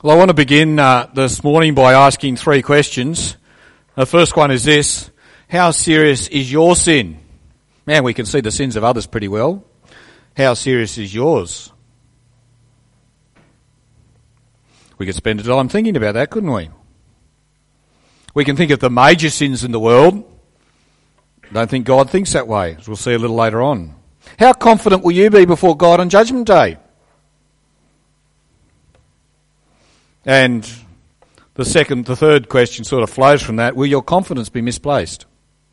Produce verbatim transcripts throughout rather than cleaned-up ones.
Well, I want to begin uh, this morning by asking three questions. The first one is this: how serious is your sin? Man, we can see the sins of others pretty well. How serious is yours? We could spend a time thinking about that, couldn't we? We can think of the major sins in the world. I don't think God thinks that way, as we'll see a little later on. How confident will you be before God on Judgment Day? And the second, the third question sort of flows from that. Will your confidence be misplaced?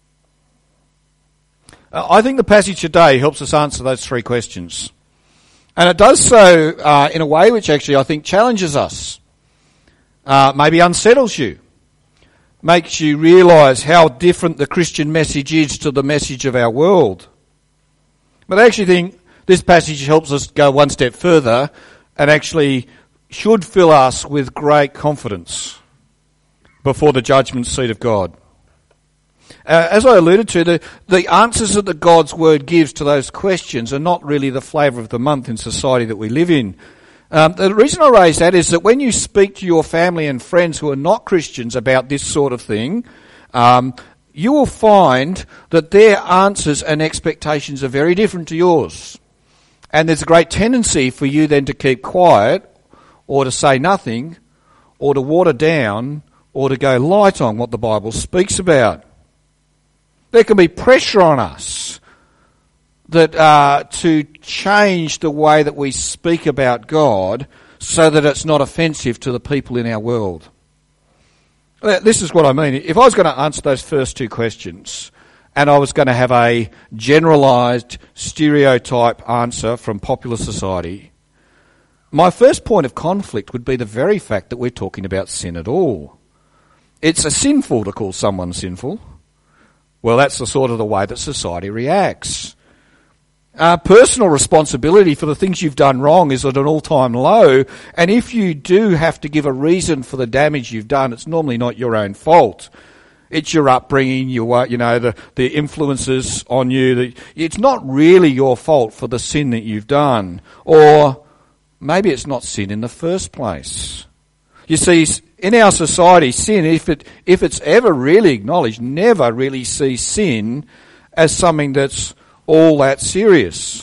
Uh, I think the passage today helps us answer those three questions. And it does so uh, in a way which actually I think challenges us, uh, maybe unsettles you, makes you realise how different the Christian message is to the message of our world. But I actually think this passage helps us go one step further and actually should fill us with great confidence before the judgment seat of God. Uh, as I alluded to, the, the answers that the God's Word gives to those questions are not really the flavour of the month in society that we live in. Um, the reason I raise that is that when you speak to your family and friends who are not Christians about this sort of thing, um, you will find that their answers and expectations are very different to yours. And there's a great tendency for you then to keep quiet, or to say nothing, or to water down, or to go light on what the Bible speaks about. There can be pressure on us that uh, to change the way that we speak about God so that it's not offensive to the people in our world. This is what I mean. If I was going to answer those first two questions, and I was going to have a generalised stereotype answer from popular society, my first point of conflict would be the very fact that we're talking about sin at all. It's a sinful to call someone sinful. Well, that's the sort of the way that society reacts. Uh, personal responsibility for the things you've done wrong is at an all-time low, and if you do have to give a reason for the damage you've done, it's normally not your own fault. It's your upbringing, your, you know, the, the influences on you. The, it's not really your fault for the sin that you've done, or maybe it's not sin in the first place. You see, in our society, sin, if it if it's ever really acknowledged, never really sees sin as something that's all that serious.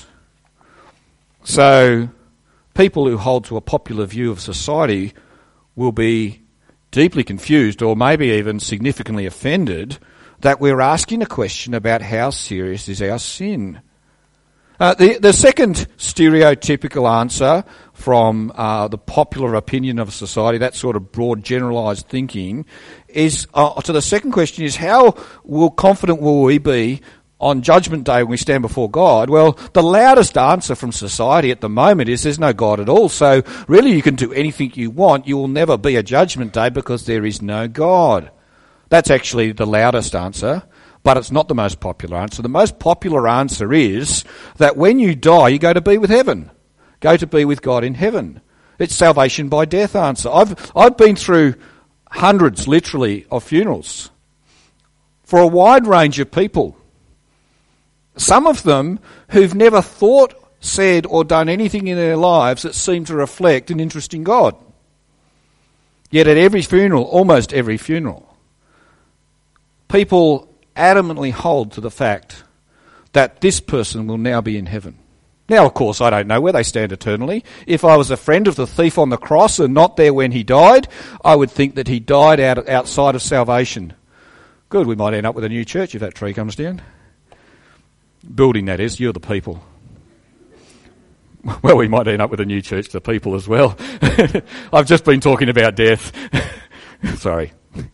So people who hold to a popular view of society will be deeply confused, or maybe even significantly offended, that we're asking a question about how serious is our sin. Uh, the, the second stereotypical answer from uh, the popular opinion of society, that sort of broad generalised thinking, is uh, to the second question is how will confident will we be on Judgment Day when we stand before God? Well, the loudest answer from society at the moment is there's no God at all. So really you can do anything you want. You will never be a Judgment Day because there is no God. That's actually the loudest answer. But it's not the most popular answer. The most popular answer is that when you die, you go to be with heaven. Go to be with God in heaven. It's salvation by death answer. I've I've been through hundreds, literally, of funerals for a wide range of people. Some of them who've never thought, said, or done anything in their lives that seemed to reflect an interest in God. Yet at every funeral, almost every funeral, people adamantly hold to the fact that this person will now be in heaven. Now, of course, I don't know where they stand eternally. If I was a friend of the thief on the cross and not there when he died, I would think that he died out outside of salvation. Good, we might end up with a new church if that tree comes down. Building, that is, you're the people. Well, we might end up with a new church, the people as well. I've just been talking about death. Sorry.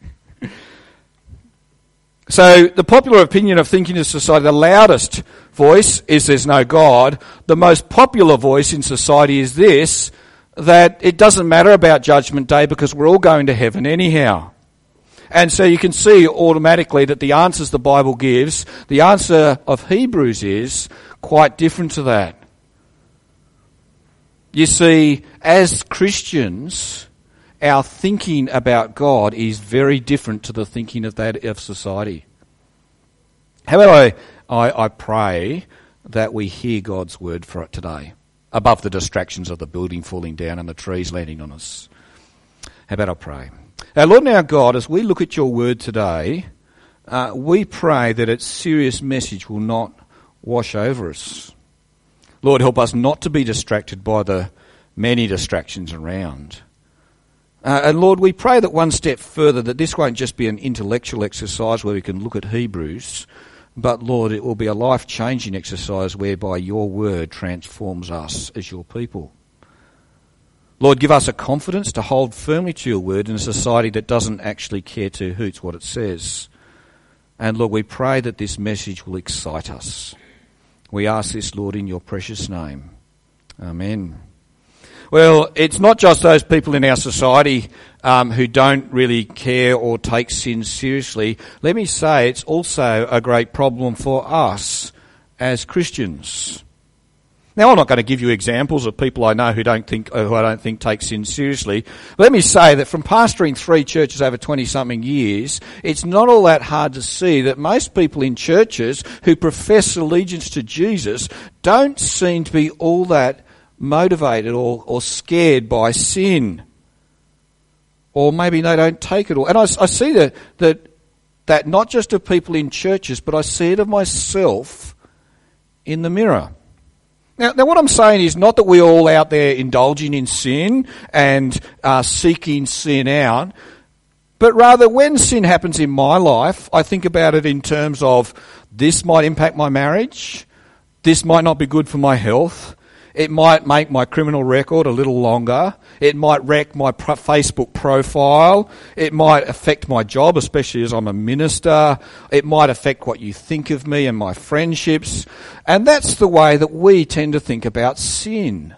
So the popular opinion of thinking in society, the loudest voice is there's no God. The most popular voice in society is this, that it doesn't matter about Judgment Day because we're all going to heaven anyhow. And so you can see automatically that the answers the Bible gives, the answer of Hebrews is quite different to that. You see, as Christians, our thinking about God is very different to the thinking of that of society. However, I, I, I pray that we hear God's word for it today, above the distractions of the building falling down and the trees landing on us. How about I pray? Our Lord and our God, as we look at your word today, uh, we pray that its serious message will not wash over us. Lord, help us not to be distracted by the many distractions around. Uh, and Lord, we pray that one step further, that this won't just be an intellectual exercise where we can look at Hebrews, but Lord, it will be a life-changing exercise whereby your word transforms us as your people. Lord, give us a confidence to hold firmly to your word in a society that doesn't actually care two hoots what it says. And Lord, we pray that this message will excite us. We ask this, Lord, in your precious name. Amen. Well, it's not just those people in our society um, who don't really care or take sin seriously. Let me say it's also a great problem for us as Christians. Now, I'm not going to give you examples of people I know who don't think, who I don't think take sin seriously. Let me say that from pastoring three churches over twenty-something years, it's not all that hard to see that most people in churches who profess allegiance to Jesus don't seem to be all that motivated or, or scared by sin. Or maybe they don't take it all. And I, I see that, that, that not just of people in churches, but I see it of myself in the mirror. Now, now, what I'm saying is not that we're all out there indulging in sin and uh, seeking sin out, but rather when sin happens in my life, I think about it in terms of this might impact my marriage, this might not be good for my health, it might make my criminal record a little longer, it might wreck my pro- Facebook profile, it might affect my job, especially as I'm a minister, it might affect what you think of me and my friendships, and that's the way that we tend to think about sin.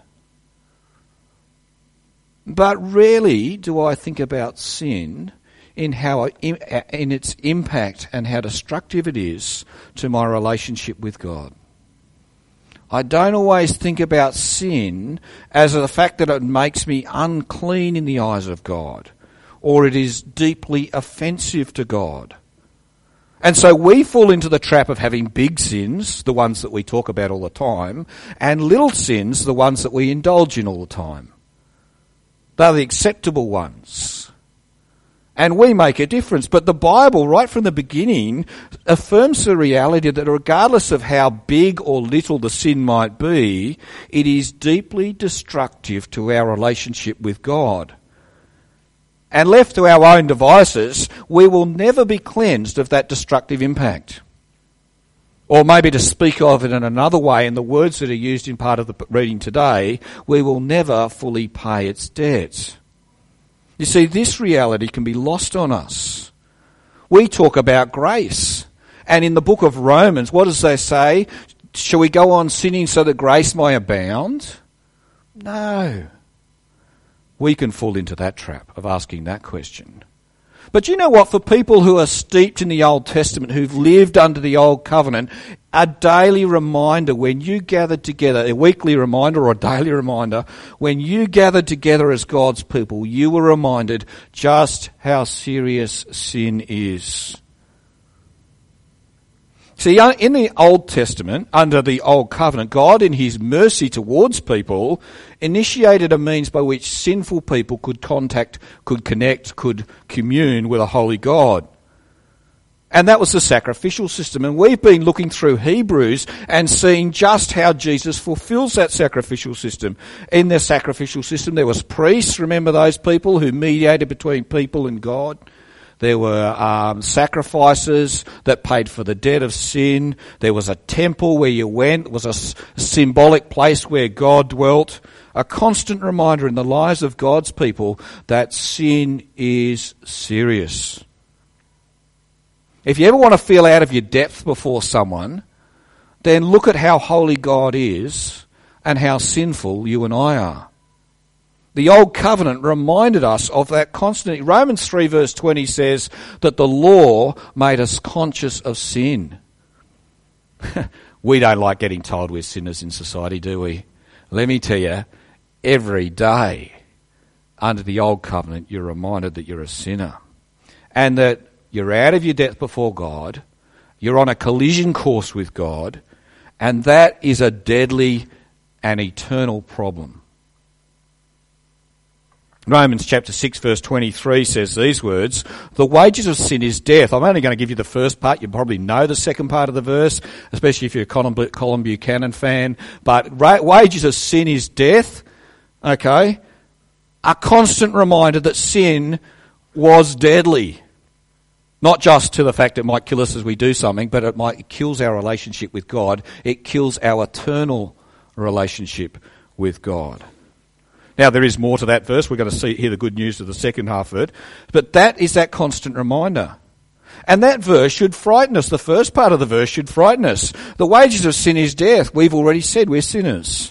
But rarely do I think about sin in how in its impact and how destructive it is to my relationship with God. I don't always think about sin as the fact that it makes me unclean in the eyes of God, or it is deeply offensive to God. And so we fall into the trap of having big sins, the ones that we talk about all the time, and little sins, the ones that we indulge in all the time. They're the acceptable ones. And we make a difference. But the Bible, right from the beginning, affirms the reality that regardless of how big or little the sin might be, it is deeply destructive to our relationship with God. And left to our own devices, we will never be cleansed of that destructive impact. Or maybe to speak of it in another way, in the words that are used in part of the reading today, we will never fully pay its debt. You see, this reality can be lost on us. We talk about grace. And in the book of Romans, what does they say? Shall we go on sinning so that grace may abound? No. We can fall into that trap of asking that question. But you know what? For people who are steeped in the Old Testament, who've lived under the Old Covenant, a daily reminder when you gather together, a weekly reminder or a daily reminder, when you gather together as God's people, you were reminded just how serious sin is. See, in the Old Testament, under the Old Covenant, God, in his mercy towards people, initiated a means by which sinful people could contact, could connect, could commune with a holy God. And that was the sacrificial system. And we've been looking through Hebrews and seeing just how Jesus fulfills that sacrificial system. In the sacrificial system, there was priests, remember those people who mediated between people and God? There were um, sacrifices that paid for the debt of sin. There was a temple where you went. It was a s- symbolic place where God dwelt. A constant reminder in the lives of God's people that sin is serious. If you ever want to feel out of your depth before someone, then look at how holy God is and how sinful you and I are. The Old Covenant reminded us of that constantly. Romans three verse twenty says that the law made us conscious of sin. We don't like getting told we're sinners in society, do we? Let me tell you, every day under the Old Covenant you're reminded that you're a sinner. And that you're out of your depth before God, you're on a collision course with God, and that is a deadly and eternal problem. Romans chapter six verse twenty-three says these words, the wages of sin is death. I'm only going to give you the first part. You probably know the second part of the verse, especially if you're a Colin, Colin Buchanan fan. But ra- wages of sin is death, okay? A constant reminder that sin was deadly. Not just to the fact it might kill us as we do something, but it might it kills our relationship with God. It kills our eternal relationship with God. Now, there is more to that verse. We're going to see hear the good news of the second half of it. But that is that constant reminder. And that verse should frighten us. The first part of the verse should frighten us. The wages of sin is death. We've already said we're sinners.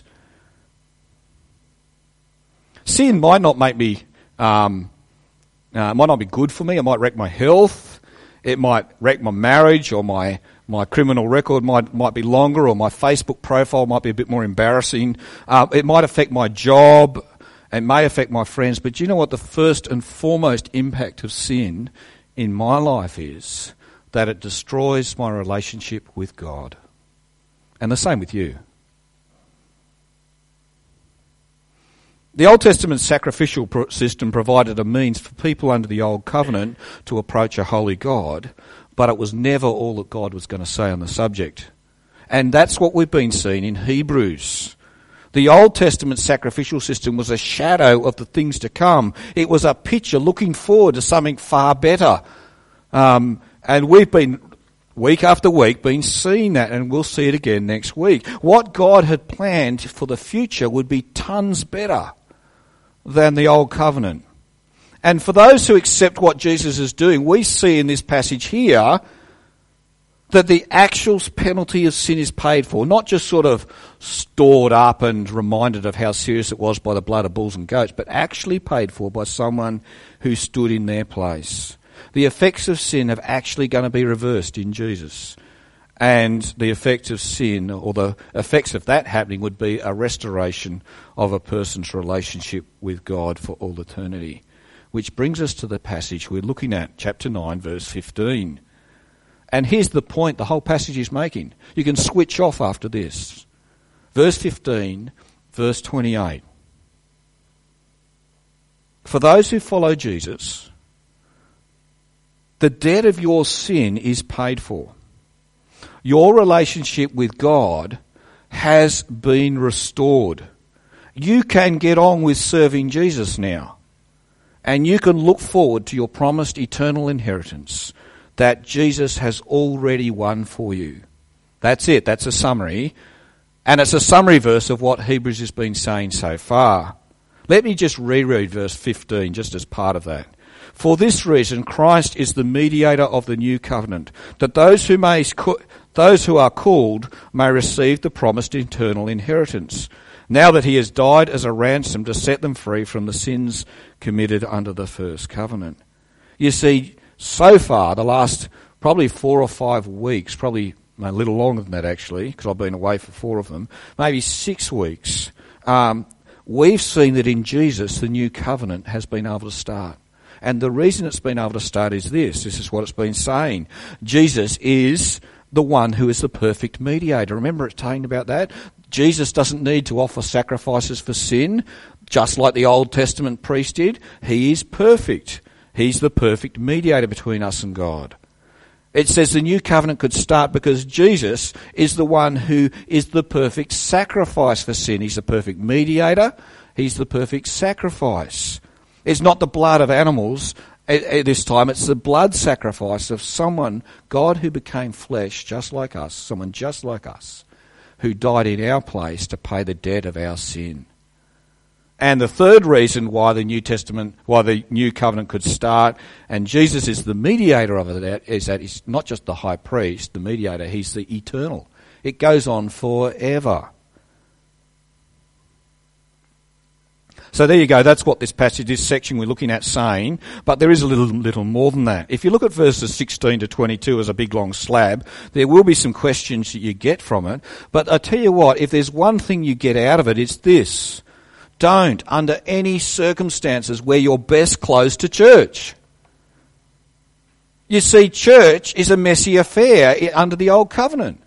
Sin might not make me, um, uh, might not be good for me. It might wreck my health. It might wreck my marriage, or my My criminal record might might be longer, or my Facebook profile might be a bit more embarrassing. Uh, it might affect my job. It may affect my friends. But do you know what the first and foremost impact of sin in my life is? That it destroys my relationship with God. And the same with you. The Old Testament sacrificial system provided a means for people under the Old Covenant to approach a holy God, but it was never all that God was going to say on the subject. And that's what we've been seeing in Hebrews. The Old Testament sacrificial system was a shadow of the things to come. It was a picture looking forward to something far better. Um, and we've been, week after week, been seeing that, and we'll see it again next week. What God had planned for the future would be tons better than the Old Covenant. And for those who accept what Jesus is doing, we see in this passage here that the actual penalty of sin is paid for, not just sort of stored up and reminded of how serious it was by the blood of bulls and goats, but actually paid for by someone who stood in their place. The effects of sin are actually going to be reversed in Jesus. And the effects of sin, or the effects of that happening, would be a restoration of a person's relationship with God for all eternity. Which brings us to the passage we're looking at, chapter nine, verse fifteen. And here's the point the whole passage is making. You can switch off after this. Verse fifteen, verse twenty-eight. For those who follow Jesus, the debt of your sin is paid for. Your relationship with God has been restored. You can get on with serving Jesus now. And you can look forward to your promised eternal inheritance that Jesus has already won for you. That's it. That's a summary. And it's a summary verse of what Hebrews has been saying so far. Let me just reread verse fifteen, just as part of that. For this reason, Christ is the mediator of the new covenant, that those who may, those who are called may receive the promised eternal inheritance, now that he has died as a ransom to set them free from the sins committed under the first covenant. You see, so far, the last probably four or five weeks, probably a little longer than that actually, because I've been away for four of them, maybe six weeks, um, we've seen that in Jesus the new covenant has been able to start. And the reason it's been able to start is this. This is what it's been saying. Jesus is the one who is the perfect mediator. Remember it's talking about that? Jesus doesn't need to offer sacrifices for sin, just like the Old Testament priest did. He is perfect. He's the perfect mediator between us and God. It says the new covenant could start because Jesus is the one who is the perfect sacrifice for sin. He's the perfect mediator. He's the perfect sacrifice. It's not the blood of animals at, at this time. It's the blood sacrifice of someone, God who became flesh just like us, someone just like us, who died in our place to pay the debt of our sin. And the third reason why the New Testament, why the New Covenant could start, and Jesus is the mediator of it, is that he's not just the high priest, the mediator, he's the eternal. It goes on forever. So there you go, that's what this passage, this section we're looking at saying, but there is a little little more than that. If you look at verses sixteen to twenty-two as a big long slab, there will be some questions that you get from it, but I tell you what, if there's one thing you get out of it, it's this. Don't, under any circumstances, wear your best clothes to church. You see, church is a messy affair under the Old Covenant.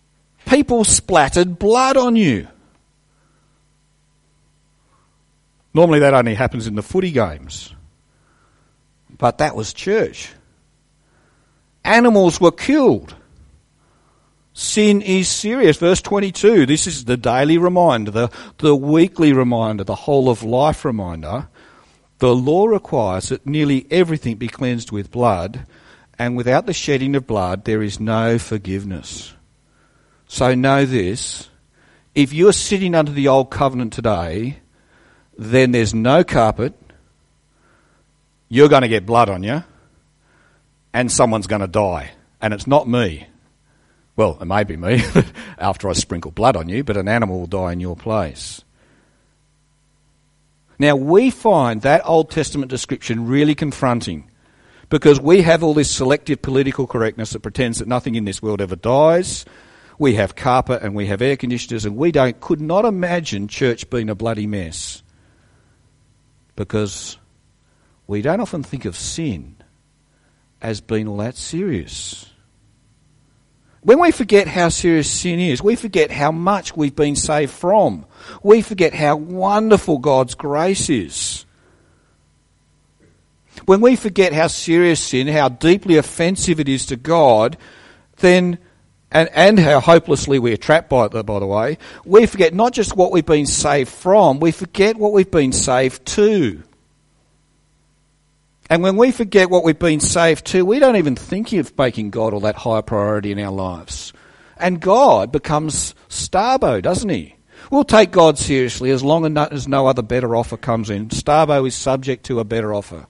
People splattered blood on you. Normally that only happens in the footy games. But that was church. Animals were killed. Sin is serious. Verse twenty-two, this is the daily reminder, the, the weekly reminder, the whole of life reminder. The law requires that nearly everything be cleansed with blood, and without the shedding of blood there is no forgiveness. So know this, if you're sitting under the old covenant today, then there's no carpet, you're going to get blood on you, and someone's going to die. And it's not me. Well, it may be me after I sprinkle blood on you, but an animal will die in your place. Now, we find that Old Testament description really confronting because we have all this selective political correctness that pretends that nothing in this world ever dies. We have carpet and we have air conditioners, and we don't could not imagine church being a bloody mess because we don't often think of sin as being all that serious. When we forget how serious sin is, we forget how much we've been saved from. We forget how wonderful God's grace is. When we forget how serious sin, how deeply offensive it is to God, then, and, and how hopelessly we are trapped by it, by the way, we forget not just what we've been saved from, we forget what we've been saved to. And when we forget what we've been saved to, we don't even think of making God all that high priority in our lives. And God becomes Starbo, doesn't he? We'll take God seriously as long as no other better offer comes in. Starbo is subject to a better offer.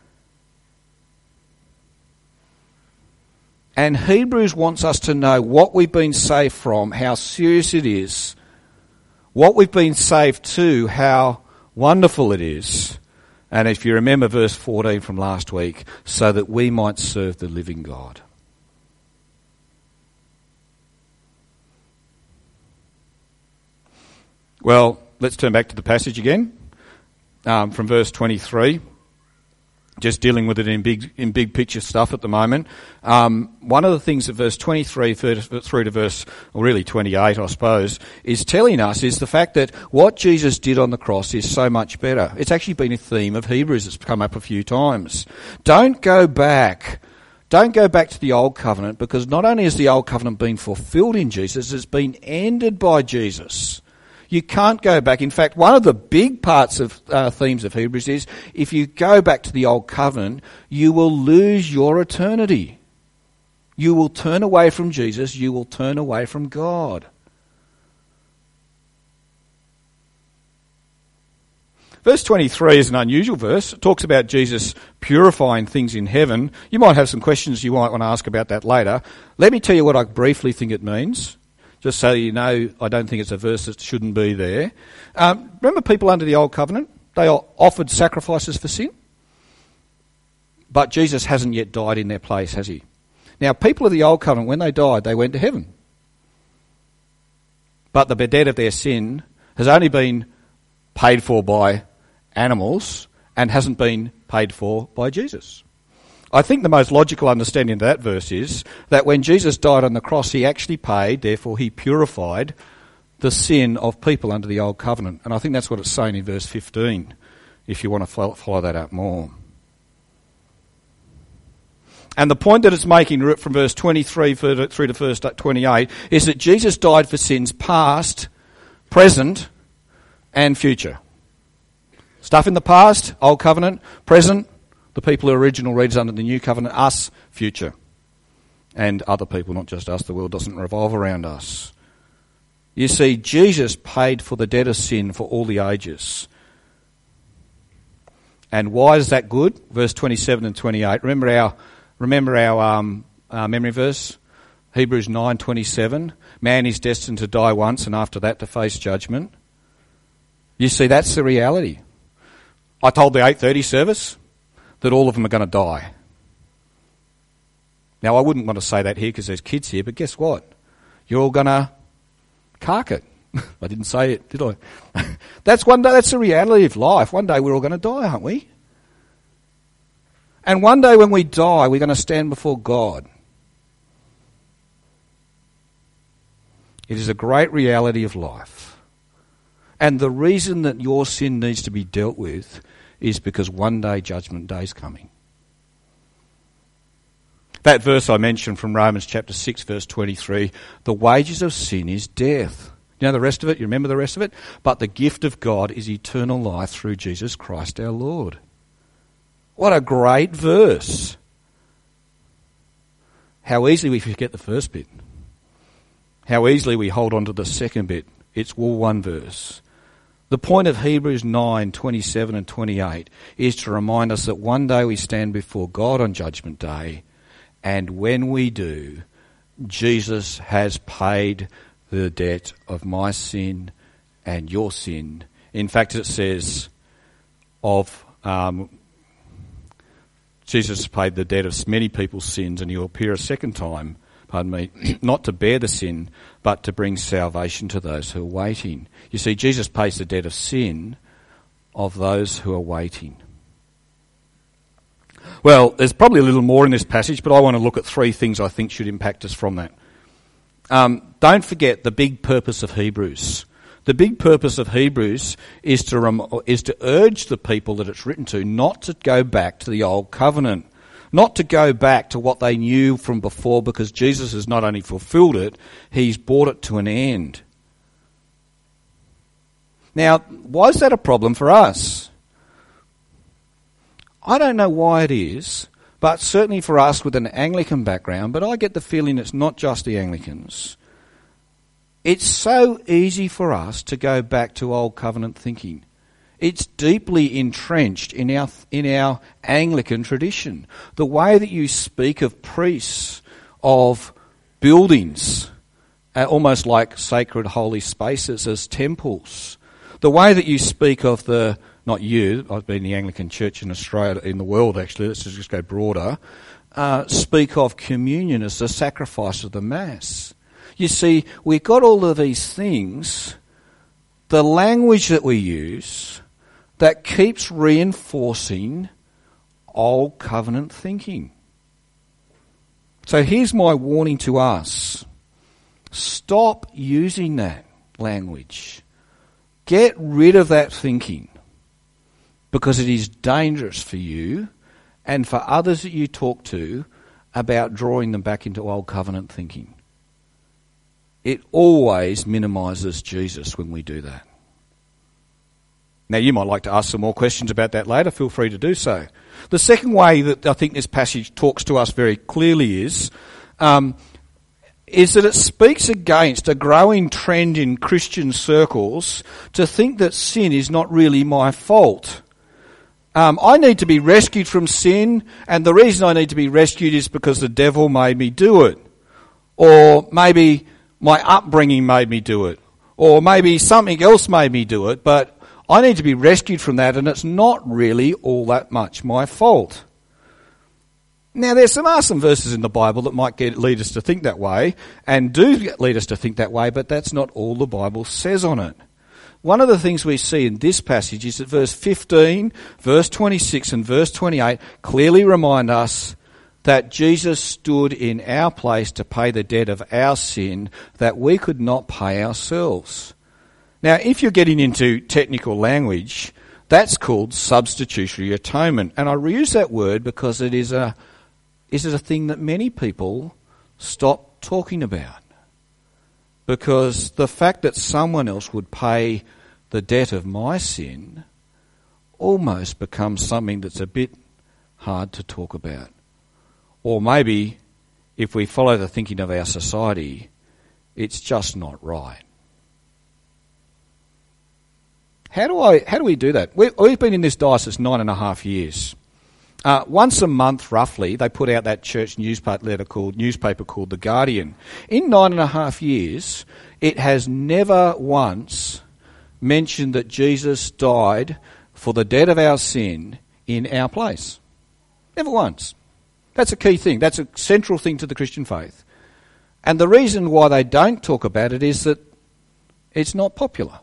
And Hebrews wants us to know what we've been saved from, how serious it is, what we've been saved to, how wonderful it is. And if you remember verse fourteen from last week, so that we might serve the living God. Well, let's turn back to the passage again, um, from verse twenty-three. Just dealing with it in big in big picture stuff at the moment. Um, one of the things that verse twenty-three through to verse, or really twenty-eight, I suppose, is telling us is the fact that what Jesus did on the cross is so much better. It's actually been a theme of Hebrews that's come up a few times. Don't go back. Don't go back to the old covenant, because not only has the old covenant been fulfilled in Jesus, it's been ended by Jesus. You can't go back. In fact, one of the big parts of uh, themes of Hebrews is if you go back to the old covenant, you will lose your eternity. You will turn away from Jesus. You will turn away from God. Verse twenty-three is an unusual verse. It talks about Jesus purifying things in heaven. You might have some questions you might want to ask about that later. Let me tell you what I briefly think it means. Just so you know, I don't think it's a verse that shouldn't be there. Um, remember people under the old covenant? They offered sacrifices for sin. But Jesus hasn't yet died in their place, has he? Now, people of the old covenant, when they died, they went to heaven. But the debt of their sin has only been paid for by animals and hasn't been paid for by Jesus. I think the most logical understanding of that verse is that when Jesus died on the cross, he actually paid, therefore he purified the sin of people under the old covenant. And I think that's what it's saying in verse fifteen, if you want to follow that up more. And the point that it's making from verse twenty-three through to verse twenty-eight is that Jesus died for sins past, present, and future. Stuff in the past, old covenant, present, the people who are original readers under the new covenant, us, future. And other people, not just us. The world doesn't revolve around us. You see, Jesus paid for the debt of sin for all the ages. And why is that good? Verse twenty-seven and twenty-eight. Remember our remember our, um, our memory verse? Hebrews nine twenty-seven. Man is destined to die once and after that to face judgment. You see, that's the reality. I told the eight thirty service that all of them are going to die. Now, I wouldn't want to say that here because there's kids here, but guess what? You're all going to cark it. I didn't say it, did I? That's one day. That's the reality of life. One day we're all going to die, aren't we? And one day when we die, we're going to stand before God. It is a great reality of life. And the reason that your sin needs to be dealt with is because one day Judgment Day is coming. That verse I mentioned from Romans chapter six, verse twenty-three, the wages of sin is death. You know the rest of it? You remember the rest of it? But the gift of God is eternal life through Jesus Christ our Lord. What a great verse. How easily we forget the first bit. How easily we hold on to the second bit. It's all one verse. The point of Hebrews nine, twenty-seven and twenty-eight is to remind us that one day we stand before God on Judgment Day, and when we do, Jesus has paid the debt of my sin and your sin. In fact, it says of um, Jesus paid the debt of many people's sins, and he'll appear a second time, pardon me, not to bear the sin, but to bring salvation to those who are waiting. You see, Jesus pays the debt of sin of those who are waiting. Well, there's probably a little more in this passage, but I want to look at three things I think should impact us from that. Um, don't forget the big purpose of Hebrews. The big purpose of Hebrews is to rem- is to urge the people that it's written to not to go back to the old covenant, not to go back to what they knew from before, because Jesus has not only fulfilled it, he's brought it to an end. Now, why is that a problem for us? I don't know why it is, but certainly for us with an Anglican background, but I get the feeling it's not just the Anglicans. It's so easy for us to go back to old covenant thinking. It's deeply entrenched in our in our Anglican tradition. The way that you speak of priests, of buildings, uh, almost like sacred holy spaces as temples. The way that you speak of the, not you, I've been in the Anglican Church in Australia, in the world actually, let's just go broader, uh, speak of communion as the sacrifice of the Mass. You see, we've got all of these things, the language that we use, that keeps reinforcing old covenant thinking. So here's my warning to us. Stop using that language. Get rid of that thinking, because it is dangerous for you and for others that you talk to about drawing them back into old covenant thinking. It always minimises Jesus when we do that. Now, you might like to ask some more questions about that later. Feel free to do so. The second way that I think this passage talks to us very clearly is, um, is that it speaks against a growing trend in Christian circles to think that sin is not really my fault. Um, I need to be rescued from sin, and the reason I need to be rescued is because the devil made me do it. Or maybe my upbringing made me do it. Or maybe something else made me do it, but I need to be rescued from that, and it's not really all that much my fault. Now, there some are some verses in the Bible that might get, lead us to think that way, and do lead us to think that way, but that's not all the Bible says on it. One of the things we see in this passage is that verse fifteen, verse twenty-six and verse twenty-eight clearly remind us that Jesus stood in our place to pay the debt of our sin that we could not pay ourselves. Now, if you're getting into technical language, that's called substitutionary atonement. And I use that word because it is a, is it a thing that many people stop talking about. Because the fact that someone else would pay the debt of my sin almost becomes something that's a bit hard to talk about. Or maybe, if we follow the thinking of our society, it's just not right. How do I? How do we do that? We, we've been in this diocese nine and a half years. Uh, once a month, roughly, they put out that church newspaper letter called newspaper called The Guardian. In nine and a half years, it has never once mentioned that Jesus died for the debt of our sin in our place. Never once. That's a key thing. That's a central thing to the Christian faith. And the reason why they don't talk about it is that it's not popular.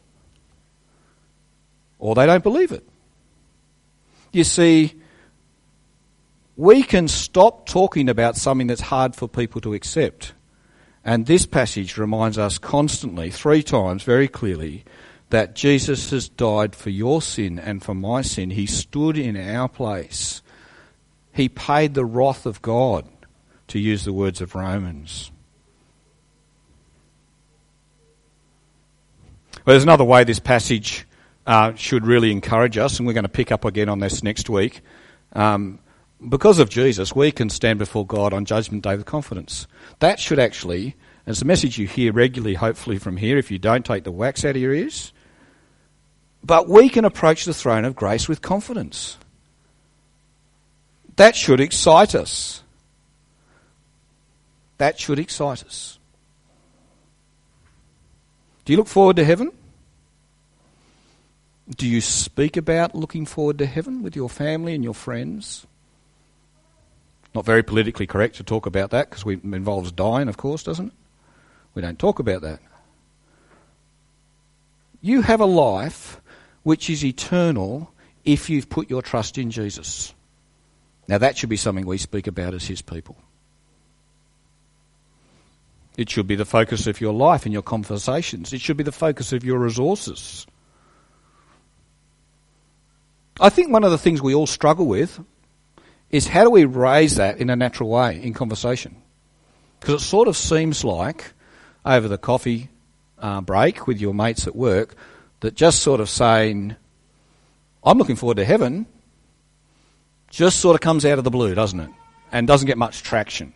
Or they don't believe it. You see, we can stop talking about something that's hard for people to accept. And this passage reminds us constantly, three times very clearly, that Jesus has died for your sin and for my sin. He stood in our place. He paid the wrath of God, to use the words of Romans. Well, there's another way this passage uh, should really encourage us, and we're going to pick up again on this next week. Um, because of Jesus, we can stand before God on Judgment Day with confidence. That should actually, and it's a message you hear regularly, hopefully from here, if you don't take the wax out of your ears, but we can approach the throne of grace with confidence. That should excite us. That should excite us. Do you look forward to heaven? Do you speak about looking forward to heaven with your family and your friends? Not very politically correct to talk about that because it involves dying, of course, doesn't it? We don't talk about that. You have a life which is eternal if you've put your trust in Jesus. Now that should be something we speak about as his people. It should be the focus of your life and your conversations. It should be the focus of your resources. I think one of the things we all struggle with is how do we raise that in a natural way in conversation? Because it sort of seems like over the coffee uh, break with your mates at work that just sort of saying, I'm looking forward to heaven, just sort of comes out of the blue, doesn't it? And doesn't get much traction.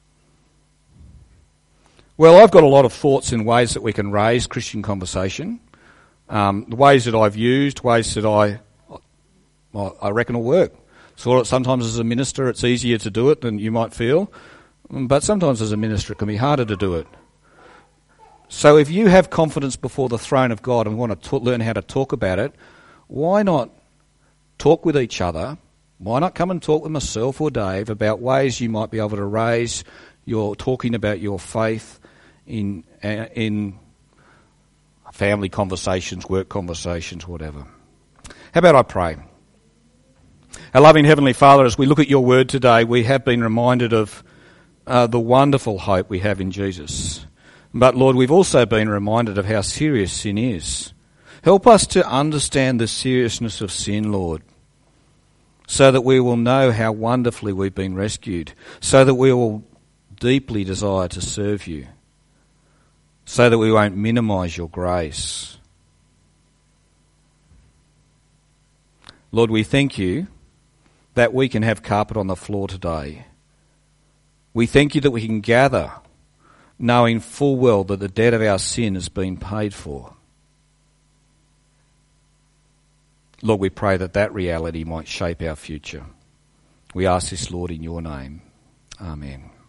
Well, I've got a lot of thoughts in ways that we can raise Christian conversation. Um, the ways that I've used, ways that I, I reckon will work. So sometimes as a minister it's easier to do it than you might feel, but sometimes as a minister it can be harder to do it. So if you have confidence before the throne of God and want to t- learn how to talk about it, why not talk with each other? Why not come and talk with myself or Dave about ways you might be able to raise your talking about your faith in uh, in family conversations, work conversations, whatever. How about I pray? Our loving Heavenly Father, as we look at your word today, we have been reminded of uh, the wonderful hope we have in Jesus. But Lord, we've also been reminded of how serious sin is. Help us to understand the seriousness of sin, Lord, so that we will know how wonderfully we've been rescued, so that we will deeply desire to serve you, so that we won't minimise your grace. Lord, we thank you that we can have carpet on the floor today. We thank you that we can gather knowing full well that the debt of our sin has been paid for. Lord, we pray that that reality might shape our future. We ask this, Lord, in your name. Amen.